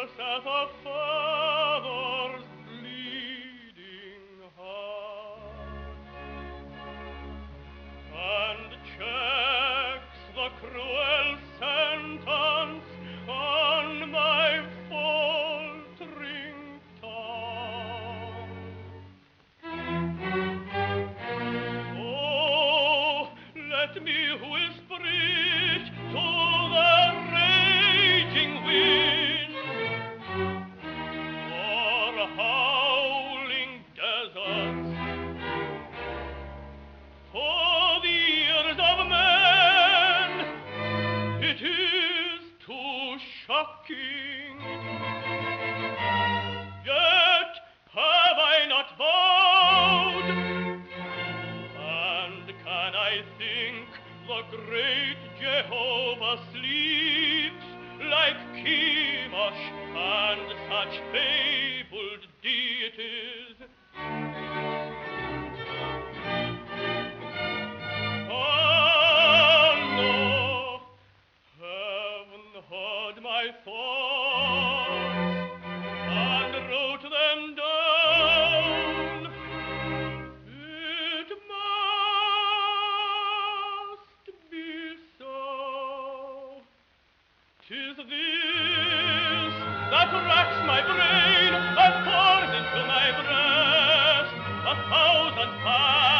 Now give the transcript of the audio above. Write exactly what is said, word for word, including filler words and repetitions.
at a father's bleeding heart, and checks the cruel sentence on my faltering tongue. Oh, let me whisper it to the raging wind, or howling deserts, for the ears of men it is too shocking. Yet have I not vowed, and can I think the great Jehovah sleeps like Chemosh and such fabled deities? Ah, no, heaven heard my thoughts and wrote them down. It must be so. 'Tis this that racks my brain and pours into my breast a thousand